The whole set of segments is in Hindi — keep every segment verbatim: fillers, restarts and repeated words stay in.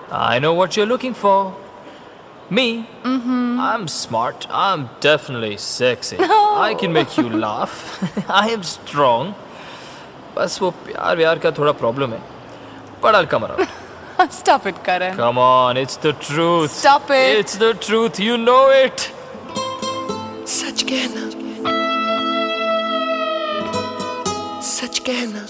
I know what you're looking for. Me? Mm-hmm. I'm smart. I'm definitely sexy. No. I can make you laugh. I am strong. बस वो प्यार व्यार का थोड़ा प्रॉब्लम है. But I'll come around. Stop it, Karan. Come on, it's the truth. Stop it. It's the truth. You know it. सच कहना, सच कहना.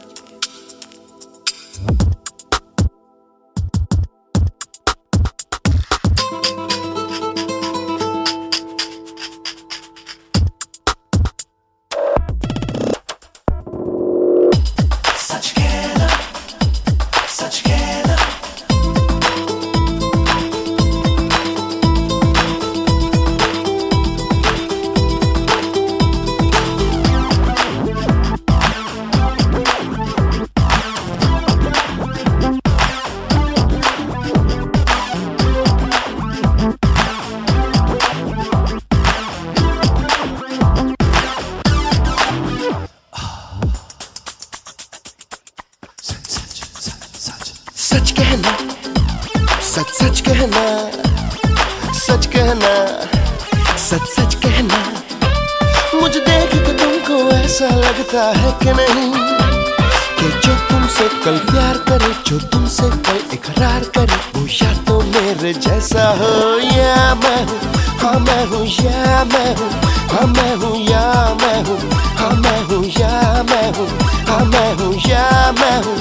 सच कहना, सच सच कहना, सच कहना, सच सच कहना. मुझे देख के तुमको ऐसा लगता है कि नहीं कि जो तुमसे कल प्यार करे, जो तुमसे कल इकरार करे, वो या तो मेरे जैसा हो या मैं हूँ. हाँ मैं हूँ या मैं हूँ, हाँ मैं हूँ या मैं हूँ, हाँ मैं हूँ या मैं हूँ, हाँ मैं हूँ या मैं हूँ.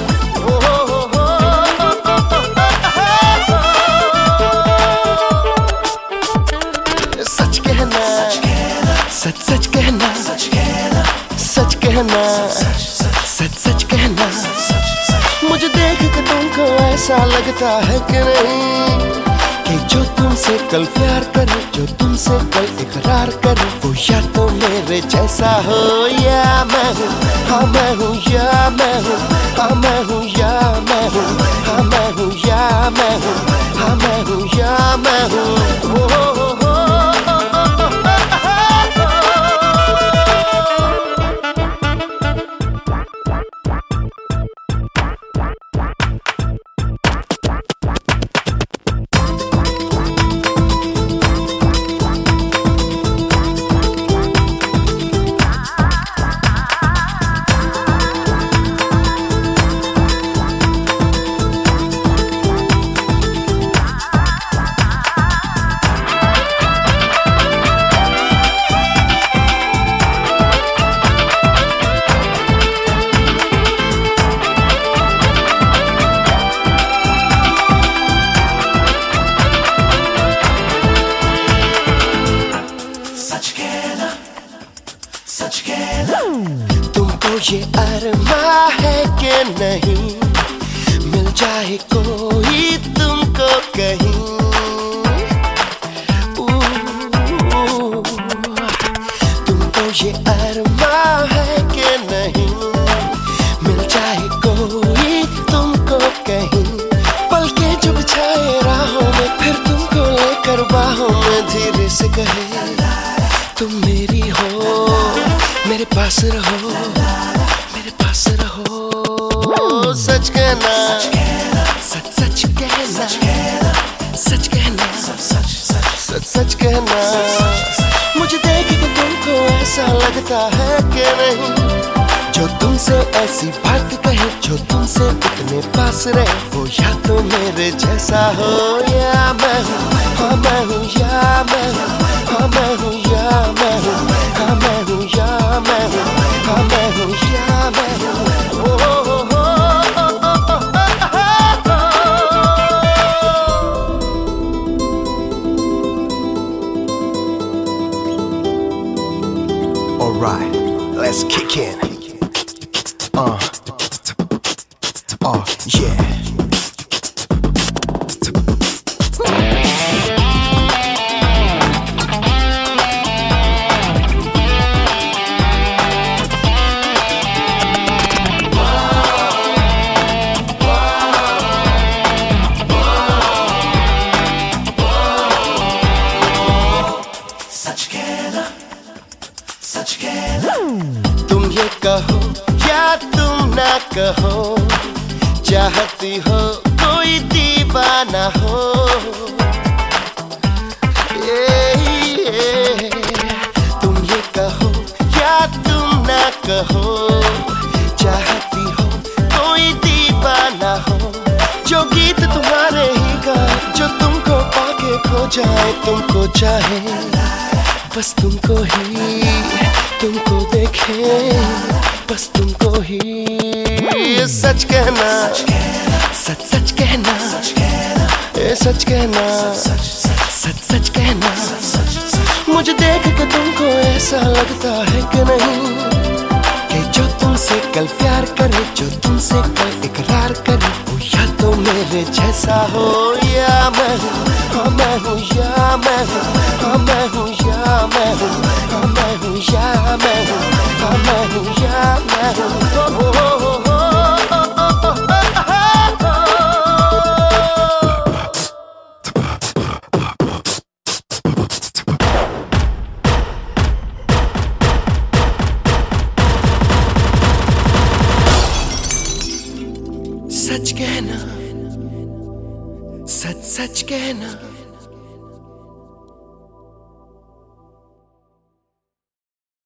सच सच कहना, सच कहना, सच कहना, सच सच कहना. मुझे देख के तुमको ऐसा लगता है कि नहीं कि जो तुमसे कल प्यार करे, जो तुमसे कल इकरार करे, वो या तो मेरे जैसा हो या मैं हूँ. हाँ मैं हूँ या मैं हूँ, हाँ मैं हूँ या मैं हूँ, हाँ मैं हूँ या मैं हूँ, हाँ मैं हूँ या मैं हूँ. तुमको ये अरमा है कि नहीं मिल जाए कोई तुमको कहीं. तुमको ये अरमा है कि नहीं मिल जाए कोई तुमको कहीं. पलके जो बिछाए राहों में, फिर तुमको लेकर बाहों में धीरे से कहे तुम मेरी हो, मेरे पास रहो, मेरे पास रहो. सच कहना, सच सच कहना, सच कहना, सच सच कहना. मुझे देख के तुमको ऐसा लगता है कि नहीं जो तुमसे ऐसी बात कहे, जो तुमसे इतने पास रहे, वो या तो मेरे जैसा हो या मैं हूँ. हाँ मैं हूँ या मैं हूँ, हाँ मैं हूँ या मैं हूँ, हाँ मैं हूँ या मैं हूँ, हाँ मैं हूँ या मैं हूँ. All right, let's kick in. Uh, oh yeah. तुम ये कहो या तुम ना कहो, चाहती हो कोई दीवार दीवाना हो। ये, ये, तुम ये कहो या तुम ना कहो, चाहती हो कोई दीवाना हो, जो गीत तुम्हारे ही गाए, जो तुमको पाके खो जाए, तुमको चाहे बस तुमको ही, तुमको देखे बस तुमको ही। सच कहना, सच सच कहना, ए सच कहना, सच सच कहना। मुझे देख के तुमको ऐसा लगता है कि नहीं, कि जो तुमसे कल प्यार करे, जो तुमसे कल इकरार करे, वो या तो मेरे जैसा हो या मैं हूँ, हाँ मैं हूँ या मैं हूँ, हाँ मैं हूँ या मैं हूँ, हाँ मैं हूँ या मैं हूँ, हाँ मैं हूँ या मैं हूँ। हो, हो, हो, हो। सच कहना, सच सच कहना।